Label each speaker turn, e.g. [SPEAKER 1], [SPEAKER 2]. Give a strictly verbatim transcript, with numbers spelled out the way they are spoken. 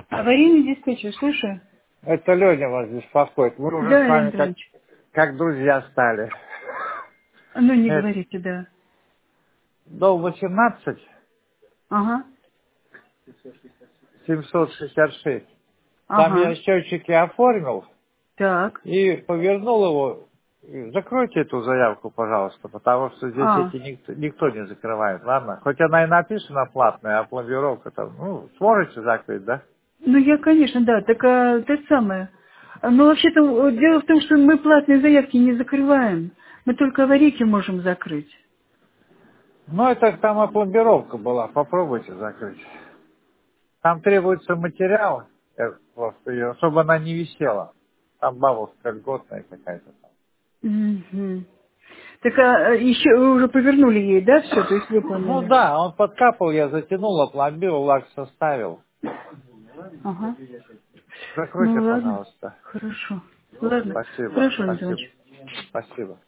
[SPEAKER 1] Аварийный диспетчер, слушаю.
[SPEAKER 2] Это Леня вас беспокоит. Мы уже с
[SPEAKER 1] Да, Леонид
[SPEAKER 2] вами как,
[SPEAKER 1] Иванович.
[SPEAKER 2] как друзья стали.
[SPEAKER 1] Ну, не
[SPEAKER 2] Это
[SPEAKER 1] говорите, да.
[SPEAKER 2] дом восемнадцать
[SPEAKER 1] Ага,
[SPEAKER 2] семьсот шестьдесят шесть. Там я
[SPEAKER 1] ага.
[SPEAKER 2] счетчики оформил
[SPEAKER 1] Так.
[SPEAKER 2] и повернул его. И закройте эту заявку, пожалуйста, потому что здесь
[SPEAKER 1] А,
[SPEAKER 2] эти никто, никто не закрывает, ладно? Хоть она и написана платная, а пломбировка там, ну, сможете закрыть, да?
[SPEAKER 1] ну я, конечно, да, так а, это самое. А, Ну, вообще-то, э, дело в том, что мы платные заявки не закрываем. Мы только аварийки можем закрыть.
[SPEAKER 2] Ну, это там опломбировка была, попробуйте закрыть. Там требуется материал, э, просто ее, чтобы она не висела. Там бабушка льготная какая-то там.
[SPEAKER 1] Мгм. Так а, еще вы уже повернули ей, да, все? То есть
[SPEAKER 2] Ну
[SPEAKER 1] выполнили?
[SPEAKER 2] да, он подкапал, я затянул, опломбил, лак составил.
[SPEAKER 1] Ага.
[SPEAKER 2] Закройте,
[SPEAKER 1] Ну, ладно.
[SPEAKER 2] пожалуйста.
[SPEAKER 1] Хорошо. Ладно.
[SPEAKER 2] Спасибо,
[SPEAKER 1] Хорошо, Леонид
[SPEAKER 2] спасибо,
[SPEAKER 1] Иванович.
[SPEAKER 2] спасибо.